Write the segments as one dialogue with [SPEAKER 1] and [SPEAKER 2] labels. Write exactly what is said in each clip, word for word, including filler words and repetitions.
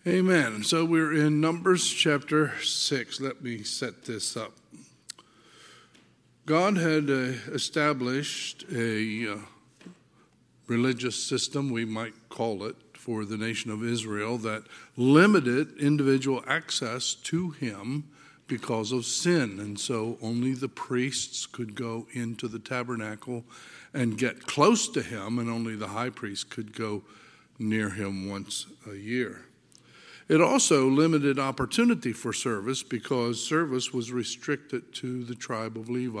[SPEAKER 1] Amen. So we're in Numbers chapter six. Let me set this up. God had uh, established a uh, religious system, we might call it, for the nation of Israel that limited individual access to him because of sin. And so only the priests could go into the tabernacle and get close to him, and only the high priest could go near him once a year. It also limited opportunity for service because service was restricted to the tribe of Levi.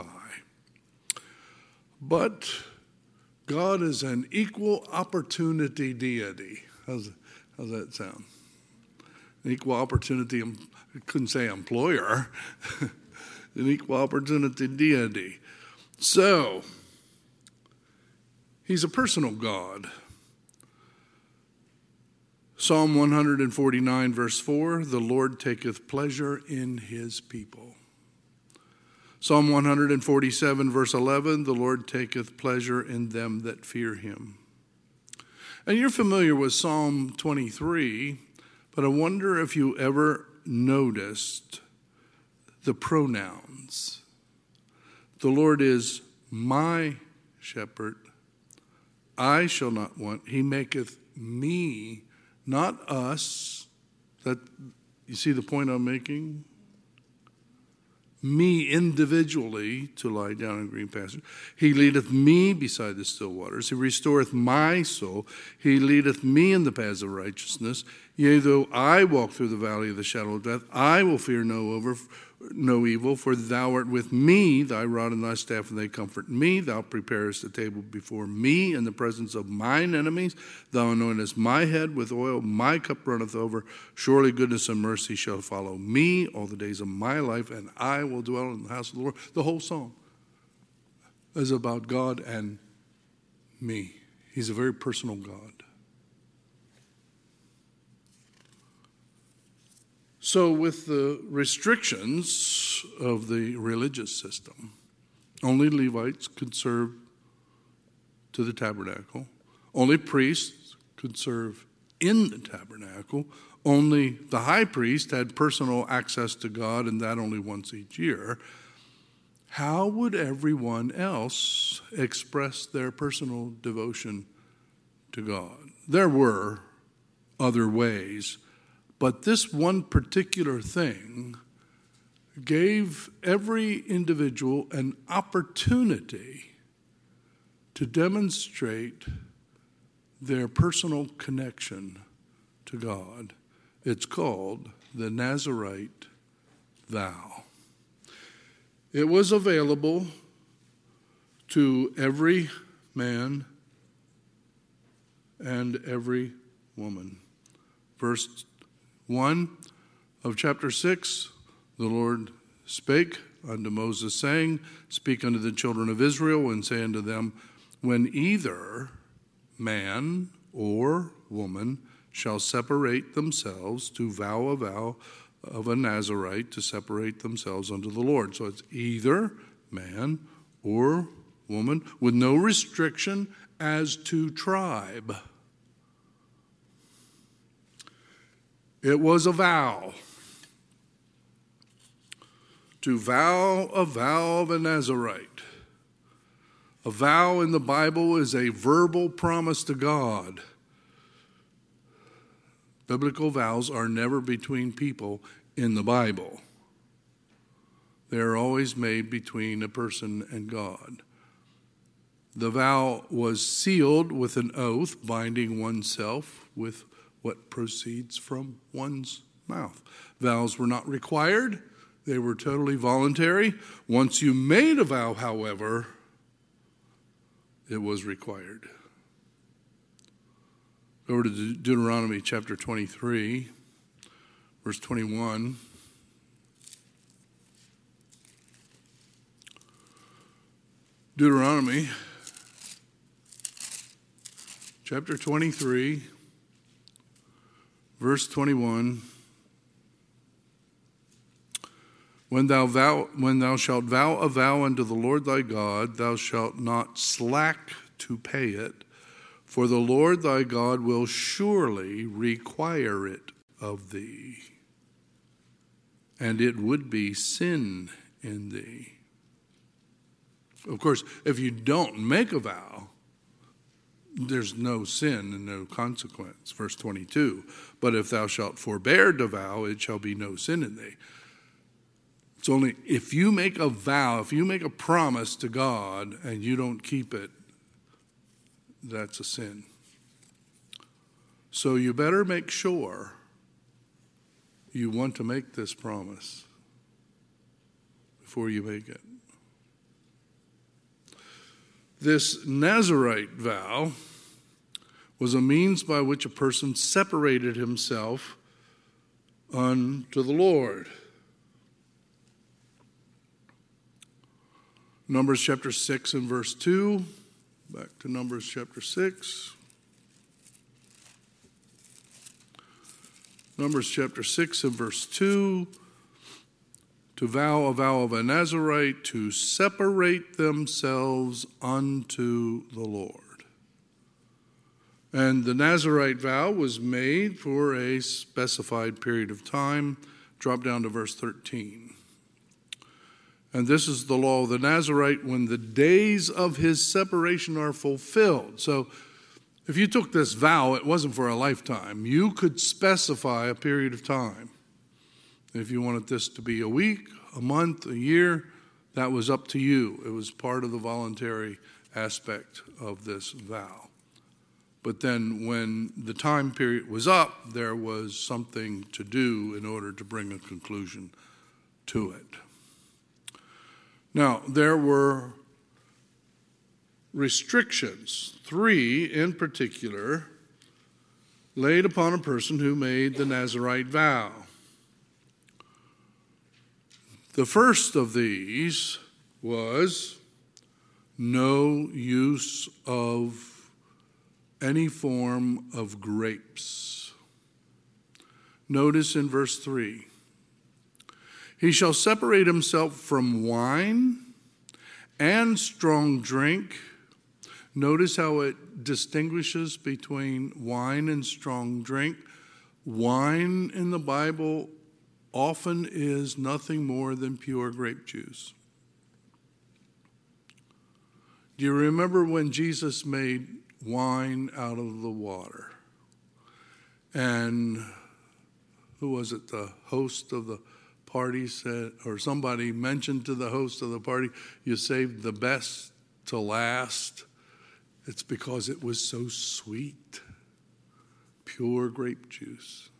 [SPEAKER 1] But God is an equal opportunity deity. How's, how's that sound? An equal opportunity, I couldn't say employer, an equal opportunity deity. So, he's a personal God. Psalm one forty-nine, verse four, the Lord taketh pleasure in his people. Psalm one forty-seven, verse eleven, the Lord taketh pleasure in them that fear him. And you're familiar with Psalm twenty-three, but I wonder if you ever noticed the pronouns. The Lord is my shepherd, I shall not want. He maketh me, not us. That, you see the point I'm making? Me individually to lie down in green pastures. He leadeth me beside the still waters. He restoreth my soul. He leadeth me in the paths of righteousness. Yea, though I walk through the valley of the shadow of death, I will fear no over, no evil, for thou art with me, thy rod and thy staff, and they comfort me. Thou preparest a table before me in the presence of mine enemies. Thou anointest my head with oil, my cup runneth over. Surely goodness and mercy shall follow me all the days of my life, and I will dwell in the house of the Lord. The whole song is about God and me. He's a very personal God. So with the restrictions of the religious system, only Levites could serve to the tabernacle. Only priests could serve in the tabernacle. Only the high priest had personal access to God, and that only once each year. How would everyone else express their personal devotion to God? There were other ways, but this one particular thing gave every individual an opportunity to demonstrate their personal connection to God. It's called the Nazirite vow. It was available to every man and every woman. Verse one of chapter six, the Lord spake unto Moses, saying, Speak unto the children of Israel, and say unto them, When either man or woman shall separate themselves to vow a vow of a Nazirite to separate themselves unto the Lord. So it's either man or woman with no restriction as to tribe. It was a vow. To vow a vow of a Nazirite. A vow in the Bible is a verbal promise to God. Biblical vows are never between people in the Bible. They are always made between a person and God. The vow was sealed with an oath, binding oneself with what proceeds from one's mouth. Vows were not required. They were totally voluntary. Once you made a vow, however, it was required. Over to Deuteronomy chapter twenty-three, verse twenty-one. Deuteronomy chapter twenty-three, verse twenty-one. When thou vow, when thou shalt vow a vow unto the Lord thy God, thou shalt not slack to pay it, for the Lord thy God will surely require it of thee, and it would be sin in thee. Of course, if you don't make a vow, there's no sin and no consequence. Verse twenty-two, but if thou shalt forbear to vow, it shall be no sin in thee. It's only if you make a vow, if you make a promise to God and you don't keep it, that's a sin. So you better make sure you want to make this promise before you make it. This Nazirite vow was a means by which a person separated himself unto the Lord. Numbers chapter six and verse two. Back to Numbers chapter six. Numbers chapter six and verse two. To vow a vow of a Nazirite, to separate themselves unto the Lord. And the Nazirite vow was made for a specified period of time. Drop down to verse thirteen. And this is the law of the Nazirite when the days of his separation are fulfilled. So if you took this vow, it wasn't for a lifetime. You could specify a period of time. If you wanted this to be a week, a month, a year, that was up to you. It was part of the voluntary aspect of this vow. But then when the time period was up, there was something to do in order to bring a conclusion to it. Now, there were restrictions, three in particular, laid upon a person who made the Nazirite vow. The first of these was no use of any form of grapes. Notice in verse three, he shall separate himself from wine and strong drink. Notice how it distinguishes between wine and strong drink. Wine in the Bible often is nothing more than pure grape juice. Do you remember when Jesus made wine out of the water? And who was it? The host of the party said, or somebody mentioned to the host of the party, you saved the best to last. It's because it was so sweet. Pure grape juice.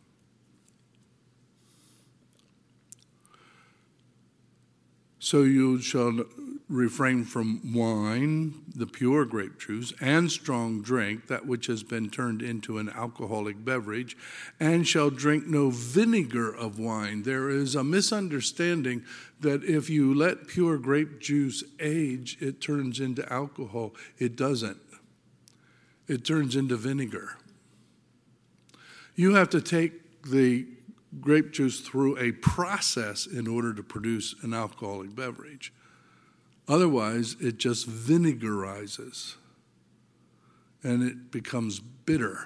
[SPEAKER 1] So you shall refrain from wine, the pure grape juice, and strong drink, that which has been turned into an alcoholic beverage, and shall drink no vinegar of wine. There is a misunderstanding that if you let pure grape juice age, it turns into alcohol. It doesn't. It turns into vinegar. You have to take the grape juice through a process in order to produce an alcoholic beverage. Otherwise, it just vinegarizes and it becomes bitter.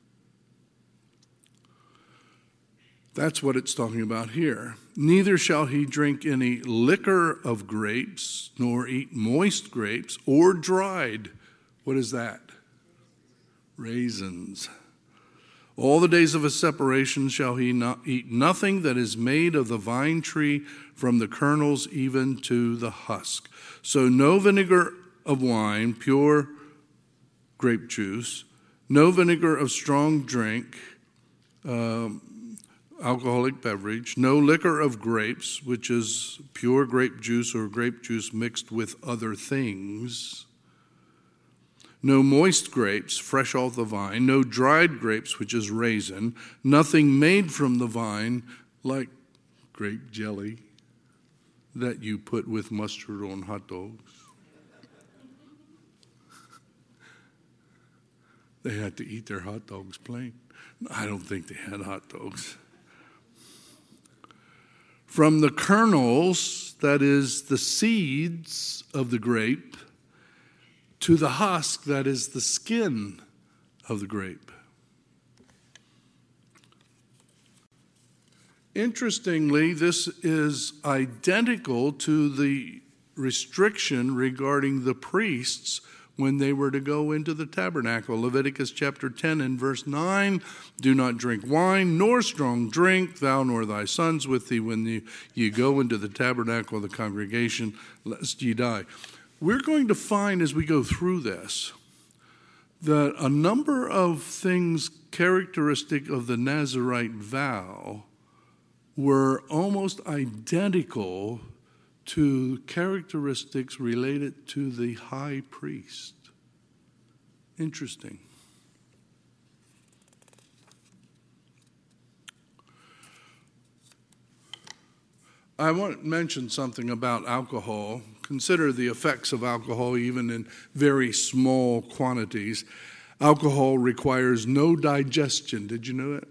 [SPEAKER 1] That's what it's talking about here. Neither shall he drink any liquor of grapes, nor eat moist grapes or dried. What is that? Raisins. All the days of his separation shall he not eat nothing that is made of the vine tree, from the kernels even to the husk. So no vinegar of wine, pure grape juice, no vinegar of strong drink, um, alcoholic beverage, no liquor of grapes, which is pure grape juice or grape juice mixed with other things. No moist grapes, fresh off the vine, no dried grapes, which is raisin, nothing made from the vine, like grape jelly that you put with mustard on hot dogs. They had to eat their hot dogs plain. I don't think they had hot dogs. From the kernels, that is the seeds of the grape, to the husk, that is the skin of the grape. Interestingly, this is identical to the restriction regarding the priests when they were to go into the tabernacle. Leviticus chapter ten and verse nine, do not drink wine nor strong drink, thou nor thy sons with thee, when you, you go into the tabernacle of the congregation, lest ye die. We're going to find as we go through this that a number of things characteristic of the Nazirite vow were almost identical to characteristics related to the high priest. Interesting. I want to mention something about alcohol. Consider the effects of alcohol even in very small quantities. Alcohol requires no digestion. Did you know that?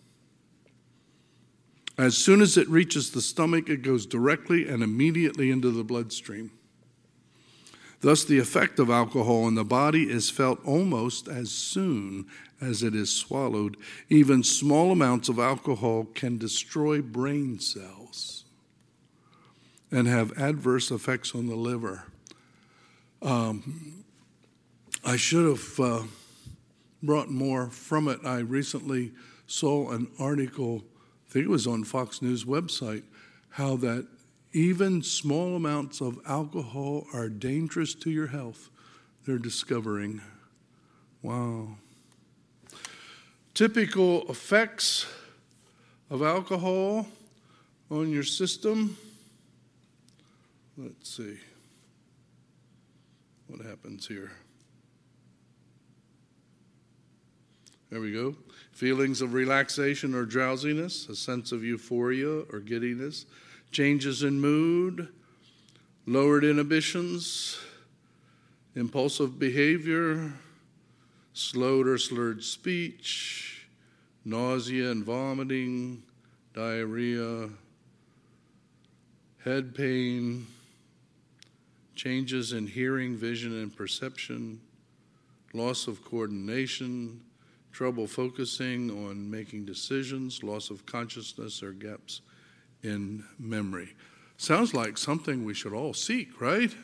[SPEAKER 1] As soon as it reaches the stomach, it goes directly and immediately into the bloodstream. Thus, the effect of alcohol in the body is felt almost as soon as it is swallowed. Even small amounts of alcohol can destroy brain cells and have adverse effects on the liver. Um, I should have uh, brought more from it. I recently saw an article, I think it was on Fox News website, how that even small amounts of alcohol are dangerous to your health. They're discovering. Wow. Typical effects of alcohol on your system. Let's see. What happens here? There we go. Feelings of relaxation or drowsiness, a sense of euphoria or giddiness, changes in mood, lowered inhibitions, impulsive behavior, slowed or slurred speech, nausea and vomiting, diarrhea, head pain, changes in hearing, vision, and perception, loss of coordination, trouble focusing on making decisions, loss of consciousness, or gaps in memory. Sounds like something we should all seek, right?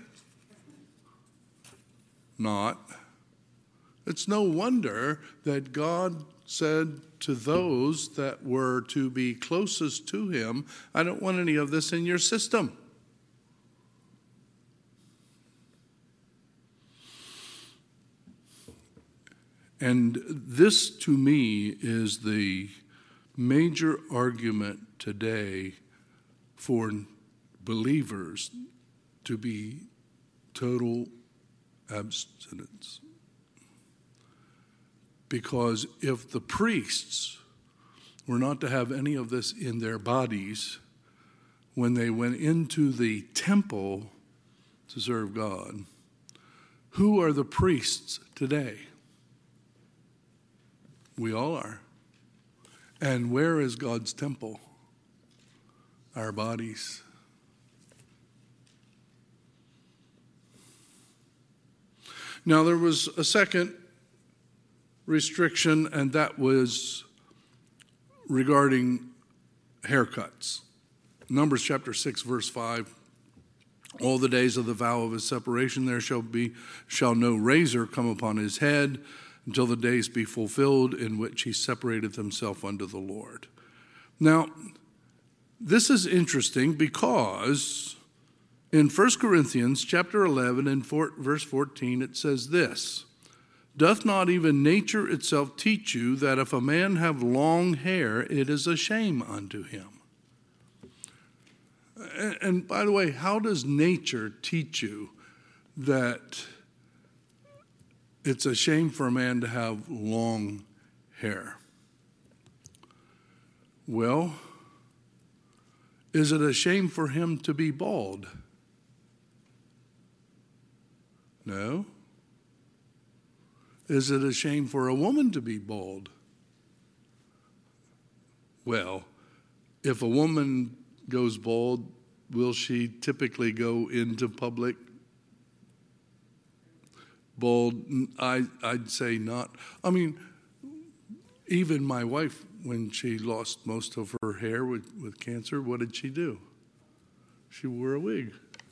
[SPEAKER 1] Not. It's no wonder that God said to those that were to be closest to him, I don't want any of this in your system. And this, to me, is the major argument today for believers to be total abstinence. Because if the priests were not to have any of this in their bodies when they went into the temple to serve God, who are the priests today? We all are. And where is God's temple? Our bodies. Now, there was a second restriction, and that was regarding haircuts. Numbers chapter six, verse five. All the days of the vow of his separation there shall be shall no razor come upon his head until the days be fulfilled in which he separated himself unto the Lord. Now, this is interesting because in First Corinthians chapter eleven and verse fourteen it says this, doth not even nature itself teach you that if a man have long hair, it is a shame unto him? And by the way, how does nature teach you that it's a shame for a man to have long hair? Well, is it a shame for him to be bald? No. Is it a shame for a woman to be bald? Well, if a woman goes bald, will she typically go into public bald? I, I'd say not. I mean, even my wife when she lost most of her hair with, with cancer, what did she do? She wore a wig.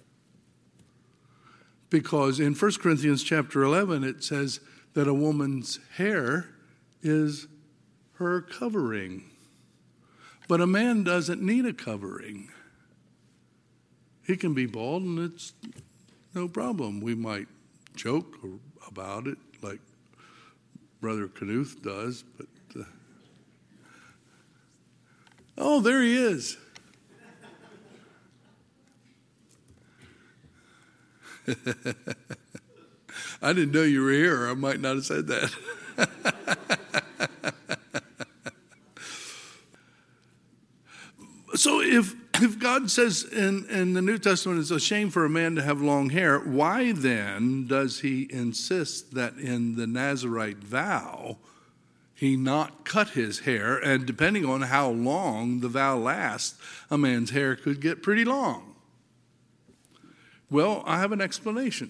[SPEAKER 1] Because in First Corinthians chapter eleven, it says that a woman's hair is her covering. But a man doesn't need a covering. He can be bald and it's no problem. We might joke about it like Brother Knuth does, but uh, oh, there he is. I didn't know you were here. I might not have said that. So if if God says in, in the New Testament it's a shame for a man to have long hair, why then does he insist that in the Nazirite vow he not cut his hair? And depending on how long the vow lasts, a man's hair could get pretty long. Well, I have an explanation.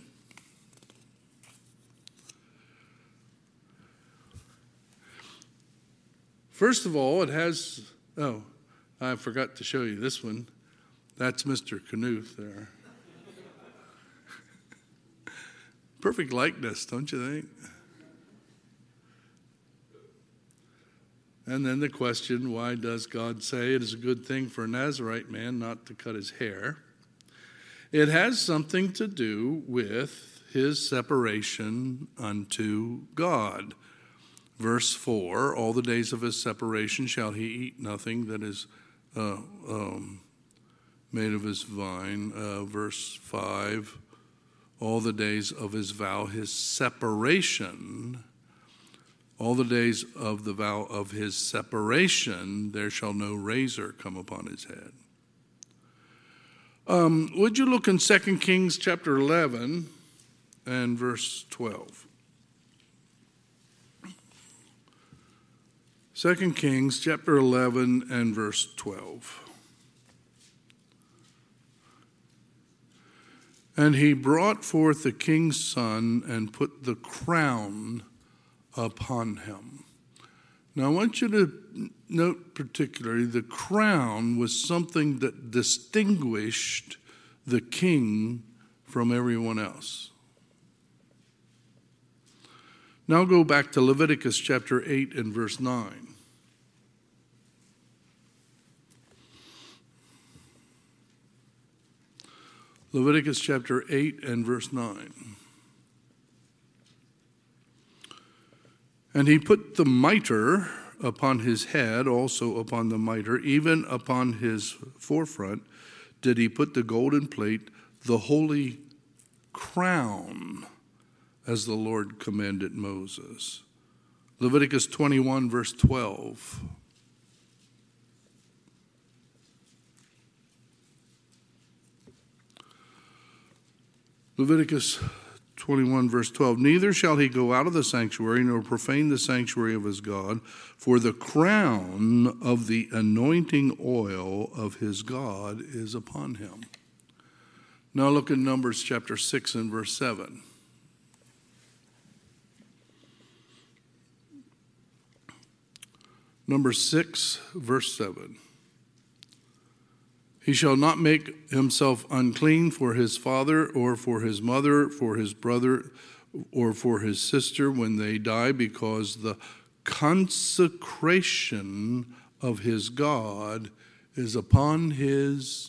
[SPEAKER 1] First of all, it has, oh, I forgot to show you this one. That's Mister Knuth there. Perfect likeness, don't you think? And then the question, why does God say it is a good thing for a Nazirite man not to cut his hair? It has something to do with his separation unto God. Verse four, all the days of his separation shall he eat nothing that is uh, um, made of his vine. Uh, verse five, all the days of his vow, his separation, all the days of the vow of his separation, there shall no razor come upon his head. Um, would you look in Second Kings chapter eleven and verse twelve? Second Kings chapter eleven and verse twelve. And he brought forth the king's son and put the crown upon him. Now I want you to note particularly the crown was something that distinguished the king from everyone else. Now go back to Leviticus chapter eight and verse nine. Leviticus chapter eight and verse nine. And he put the mitre upon his head, also upon the mitre, even upon his forefront, did he put the golden plate, the holy crown, as the Lord commanded Moses. Leviticus twenty-one, verse twelve. Leviticus twenty-one, verse twelve. Neither shall he go out of the sanctuary, nor profane the sanctuary of his God, for the crown of the anointing oil of his God is upon him. Now look at Numbers chapter six and verse seven. Number six, verse seven. He shall not make himself unclean for his father or for his mother, for his brother or for his sister when they die, because the consecration of his God is upon his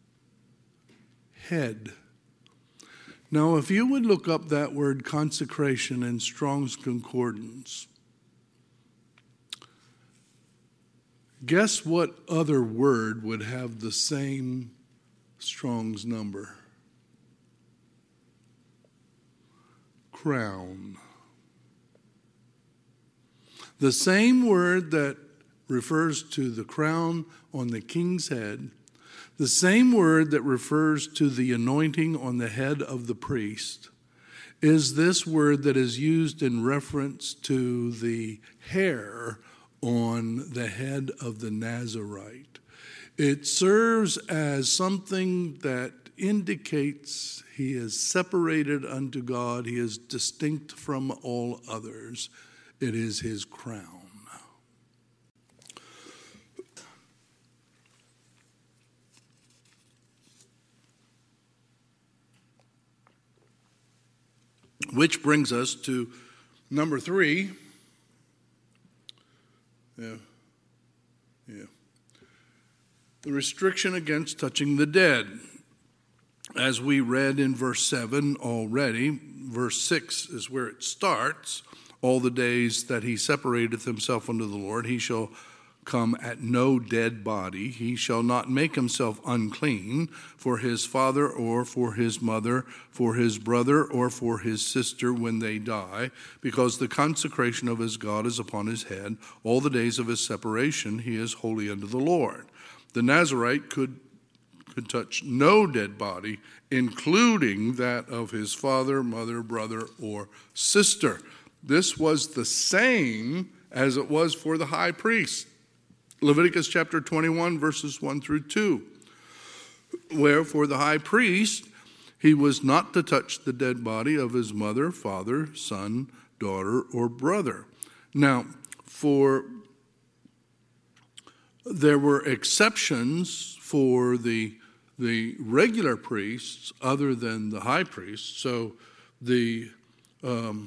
[SPEAKER 1] head. Now, if you would look up that word consecration in Strong's Concordance, guess what other word would have the same Strong's number? Crown. The same word that refers to the crown on the king's head, the same word that refers to the anointing on the head of the priest, is this word that is used in reference to the hair on the head of the Nazirite. It serves as something that indicates he is separated unto God, he is distinct from all others. It is his crown. Which brings us to number three. Yeah. Yeah. The restriction against touching the dead. As we read in verse seven already, verse six is where it starts. All the days that he separateth himself unto the Lord, he shall come at no dead body. He shall not make himself unclean for his father or for his mother, for his brother or for his sister when they die, because the consecration of his God is upon his head. All the days of his separation he is holy unto the Lord. The Nazarite could, could touch no dead body, including that of his father, mother, brother, or sister. This was the same as it was for the high priest. Leviticus chapter twenty-one, verses one through two, where for the high priest, he was not to touch the dead body of his mother, father, son, daughter, or brother. Now, for there were exceptions for the, the regular priests other than the high priest. So the um,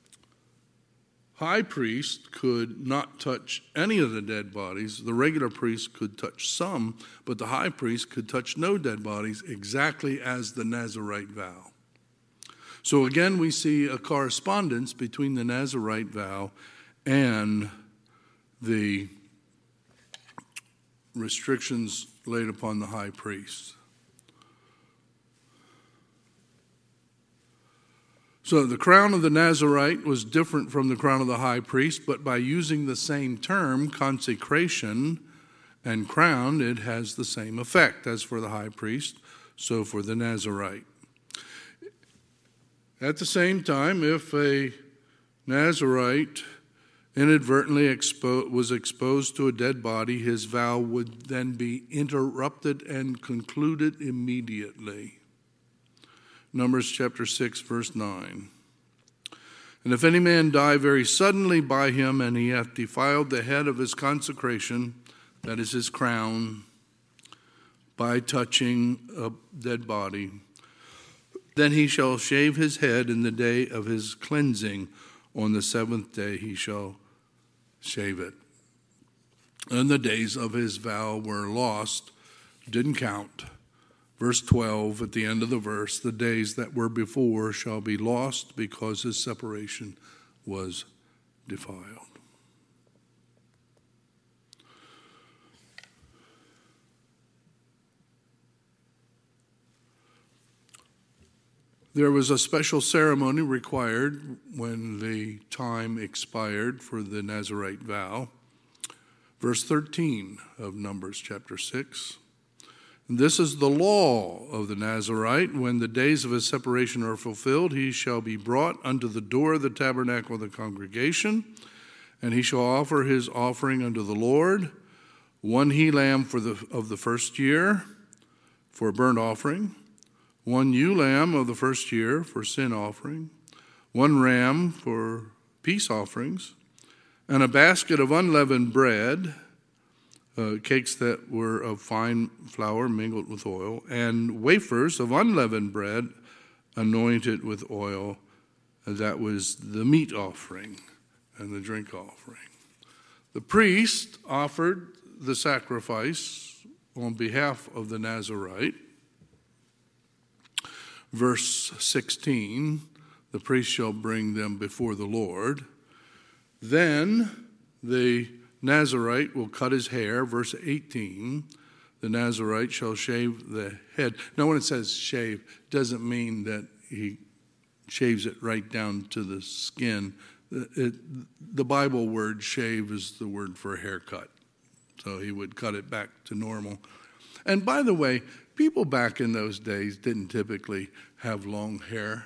[SPEAKER 1] high priest could not touch any of the dead bodies. The regular priest could touch some, but the high priest could touch no dead bodies, exactly as the Nazirite vow. So again, we see a correspondence between the Nazirite vow and the restrictions laid upon the high priest. So the crown of the Nazirite was different from the crown of the high priest, but by using the same term, consecration and crown, it has the same effect as for the high priest, so for the Nazirite. At the same time, if a Nazirite inadvertently expo- was exposed to a dead body, his vow would then be interrupted and concluded immediately. Numbers chapter six, verse nine. And if any man die very suddenly by him, and he hath defiled the head of his consecration, that is his crown, by touching a dead body, then he shall shave his head in the day of his cleansing. On the seventh day he shall shave it. And the days of his vow were lost, didn't count. Verse twelve, at the end of the verse, the days that were before shall be lost because his separation was defiled. There was a special ceremony required when the time expired for the Nazirite vow. Verse thirteen of Numbers chapter six. This is the law of the Nazirite. When the days of his separation are fulfilled, he shall be brought unto the door of the tabernacle of the congregation, and he shall offer his offering unto the Lord, one he-lamb for the, of the first year for a burnt offering, one ewe-lamb of the first year for sin offering, one ram for peace offerings, and a basket of unleavened bread, Uh, cakes that were of fine flour mingled with oil, and wafers of unleavened bread anointed with oil. That was the meat offering and the drink offering. The priest offered the sacrifice on behalf of the Nazirite. Verse sixteen, the priest shall bring them before the Lord. Then the Nazirite will cut his hair. Verse eighteen, the Nazirite shall shave the head. Now, when it says shave, doesn't mean that he shaves it right down to the skin. It, the Bible word shave is the word for haircut. So he would cut it back to normal. And by the way, people back in those days didn't typically have long hair.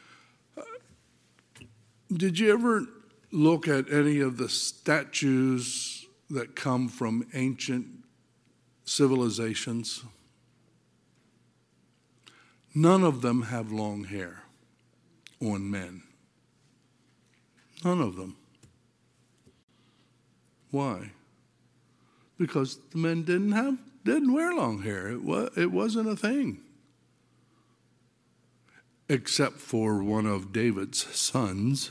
[SPEAKER 1] Did you ever look at any of the statues that come from ancient civilizations? None of them have long hair on men. None of them. Why? Because the men didn't have didn't wear long hair. It was it wasn't a thing. except for one of David's sons.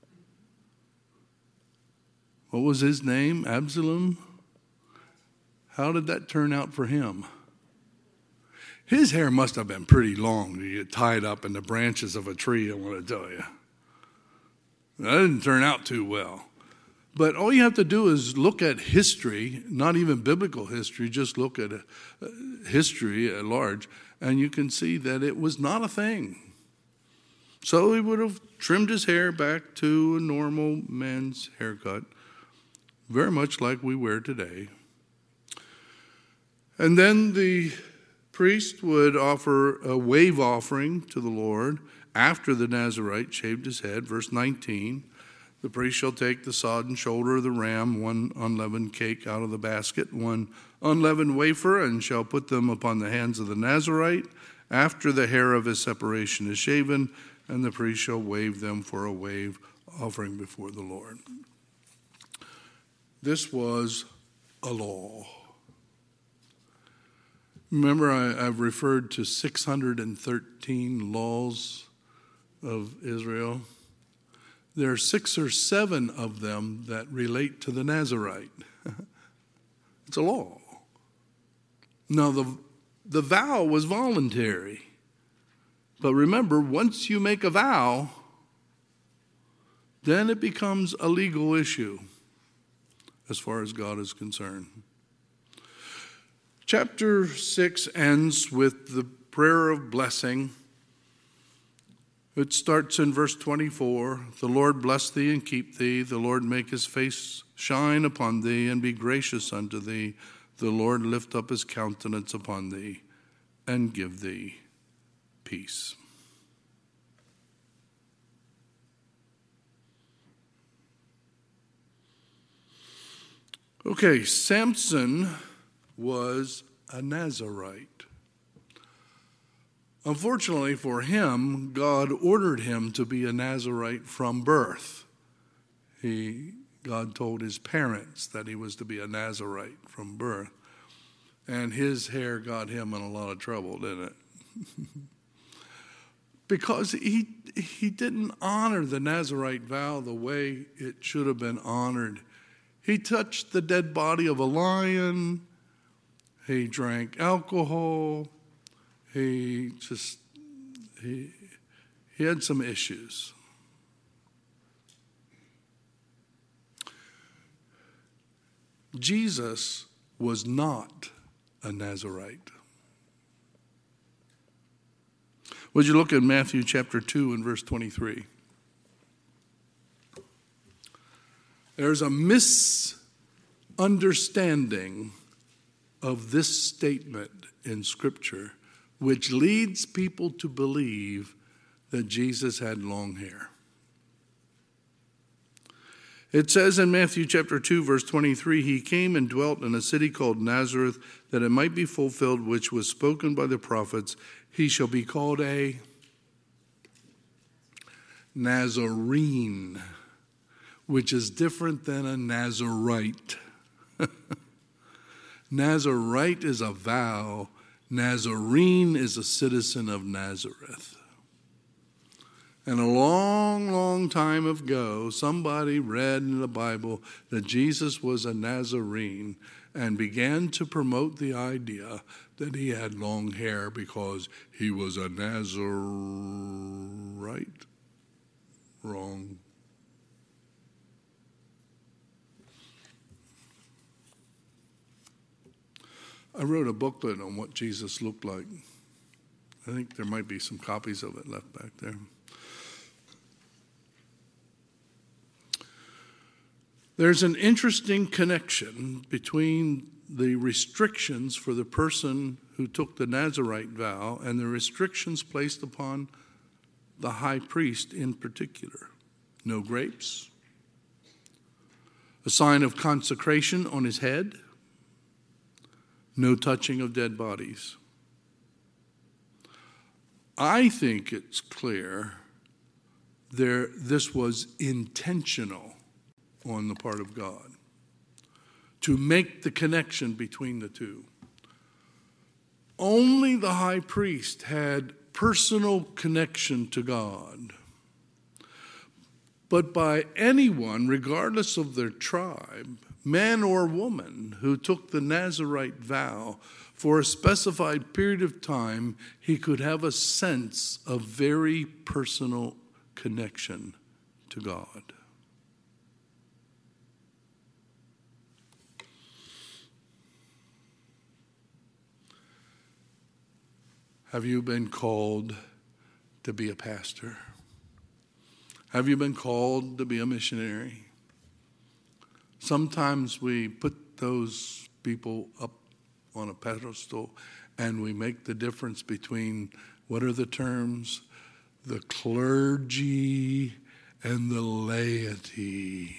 [SPEAKER 1] What was his name? Absalom? How did that turn out for him? His hair must have been pretty long to get tied up in the branches of a tree, I want to tell you. That didn't turn out too well. But all you have to do is look at history, not even biblical history, just look at history at large, and you can see that it was not a thing. So he would have trimmed his hair back to a normal man's haircut, very much like we wear today. And then the priest would offer a wave offering to the Lord after the Nazarite shaved his head. Verse nineteen, the priest shall take the sodden shoulder of the ram, one unleavened cake out of the basket, one unleavened wafer, and shall put them upon the hands of the Nazarite after the hair of his separation is shaven, and the priest shall wave them for a wave offering before the Lord. This was a law. Remember, I, I've referred to six hundred thirteen laws of Israel. There are six or seven of them that relate to the Nazarite. It's a law. Now, the, the vow was voluntary. But remember, once you make a vow, then it becomes a legal issue as far as God is concerned. Chapter six ends with the prayer of blessing. It starts in verse twenty-four. The Lord bless thee and keep thee. The Lord make his face shine upon thee and be gracious unto thee. The Lord lift up his countenance upon thee and give thee peace. Okay, Samson was a Nazarite. Unfortunately for him, God ordered him to be a Nazarite from birth. He, God told his parents that he was to be a Nazarite from birth. And his hair got him in a lot of trouble, didn't it? Because he, he didn't honor the Nazarite vow the way it should have been honored. He touched the dead body of a lion. He drank alcohol. He just, he, he had some issues. Jesus was not a Nazarite. Would you look at Matthew chapter two and verse twenty-three? There's a misunderstanding of this statement in Scripture which leads people to believe that Jesus had long hair. It says in Matthew chapter two, verse twenty-three, he came and dwelt in a city called Nazareth, that it might be fulfilled which was spoken by the prophets, he shall be called a Nazarene, which is different than a Nazarite. Nazarite is a vow. Nazarene is a citizen of Nazareth. And a long, long time ago, somebody read in the Bible that Jesus was a Nazarene and began to promote the idea that he had long hair because he was a Nazarite. Wrong. I wrote a booklet on what Jesus looked like. I think there might be some copies of it left back there. There's an interesting connection between the restrictions for the person who took the Nazarite vow and the restrictions placed upon the high priest in particular. No grapes, a sign of consecration on his head, no touching of dead bodies. I think it's clear there this was intentional on the part of God to make the connection between the two. Only the high priest had personal connection to God, but by anyone, regardless of their tribe, man or woman, who took the Nazirite vow. For a specified period of time, he could have a sense of very personal connection to God. Have you been called to be a pastor? Have you been called to be a missionary? Sometimes we put those people up on a pedestal and we make the difference between, what are the terms? The clergy and the laity.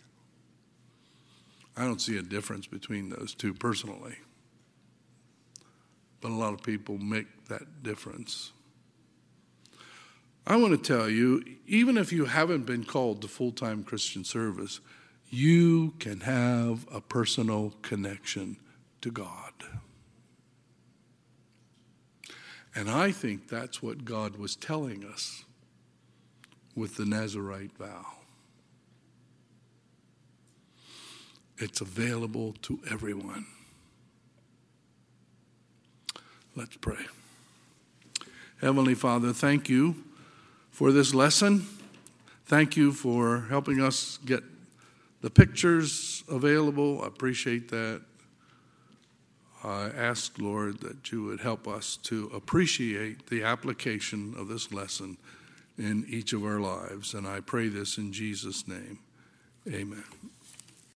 [SPEAKER 1] I don't see a difference between those two personally. But a lot of people make that difference. I want to tell you, even if you haven't been called to full-time Christian service, you can have a personal connection to God. And I think that's what God was telling us with the Nazirite vow. It's available to everyone. Let's pray. Heavenly Father, thank you for this lesson. Thank you for helping us get the pictures available. I appreciate that. I ask, Lord, that you would help us to appreciate the application of this lesson in each of our lives. And I pray this in Jesus' name. Amen.